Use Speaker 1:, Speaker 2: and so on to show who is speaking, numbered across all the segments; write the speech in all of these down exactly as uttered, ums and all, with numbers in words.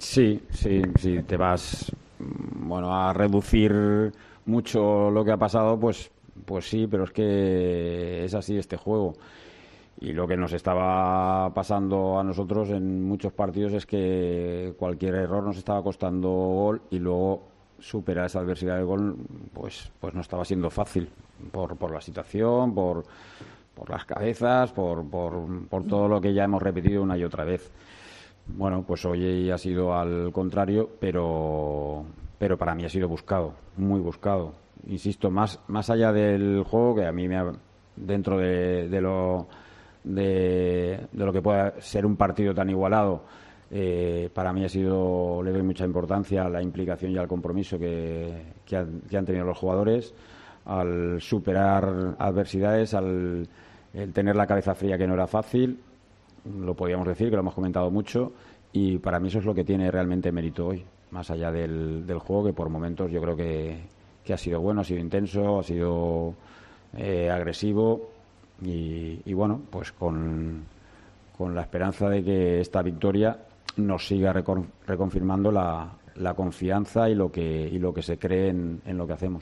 Speaker 1: Sí, sí, sí, te vas, bueno, a reducir mucho lo que ha pasado, pues, pues sí, pero es que es así este juego. Y lo que nos estaba pasando a nosotros en muchos partidos es que cualquier error nos estaba costando gol y luego superar esa adversidad del gol, pues, pues no estaba siendo fácil por, por la situación, por, por las cabezas, por, por, por todo lo que ya hemos repetido una y otra vez. Bueno, pues hoy ha sido al contrario, pero, pero para mí ha sido buscado, muy buscado. Insisto, más, más allá del juego, que a mí me ha, dentro de, de lo de, de lo que pueda ser un partido tan igualado, eh, para mí ha sido, le doy mucha importancia a la implicación y al compromiso que, que, han, que han tenido los jugadores al superar adversidades, al el tener la cabeza fría, que no era fácil, lo podríamos decir, que lo hemos comentado mucho, y para mí eso es lo que tiene realmente mérito hoy, más allá del, del juego, que por momentos yo creo que, que ha sido bueno, ha sido intenso, ha sido eh, agresivo, y, y bueno, pues con, con la esperanza de que esta victoria nos siga recon, reconfirmando la, la confianza y lo que, y lo que se cree en, en lo que hacemos.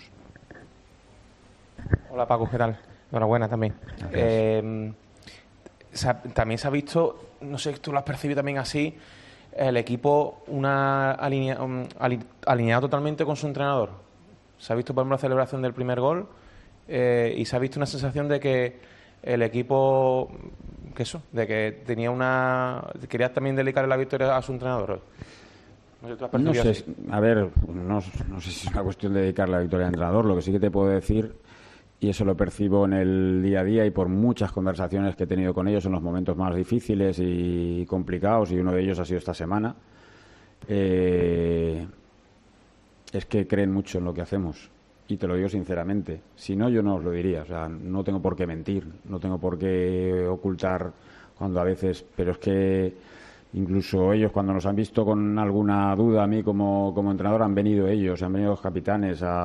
Speaker 2: Hola Paco, ¿qué tal? Enhorabuena también. Eh, también se ha visto, no sé, tú lo has percibido también así, el equipo una alinea, um, alineado totalmente con su entrenador. Se ha visto, por ejemplo, la celebración del primer gol eh, y se ha visto una sensación de que el equipo, que eso, de que tenía una, quería también dedicarle la victoria a su entrenador.
Speaker 1: No sé, tú has percibido no sé así. A ver, no, no sé si es una cuestión de dedicar la victoria al entrenador. Lo que sí que te puedo decir, y eso lo percibo en el día a día y por muchas conversaciones que he tenido con ellos en los momentos más difíciles y complicados, y uno de ellos ha sido esta semana, eh, es que creen mucho en lo que hacemos, y te lo digo sinceramente. Si no, yo no os lo diría. O sea, no tengo por qué mentir, no tengo por qué ocultar cuando a veces, pero es que incluso ellos, cuando nos han visto con alguna duda a mí como, como entrenador, han venido ellos, han venido los capitanes a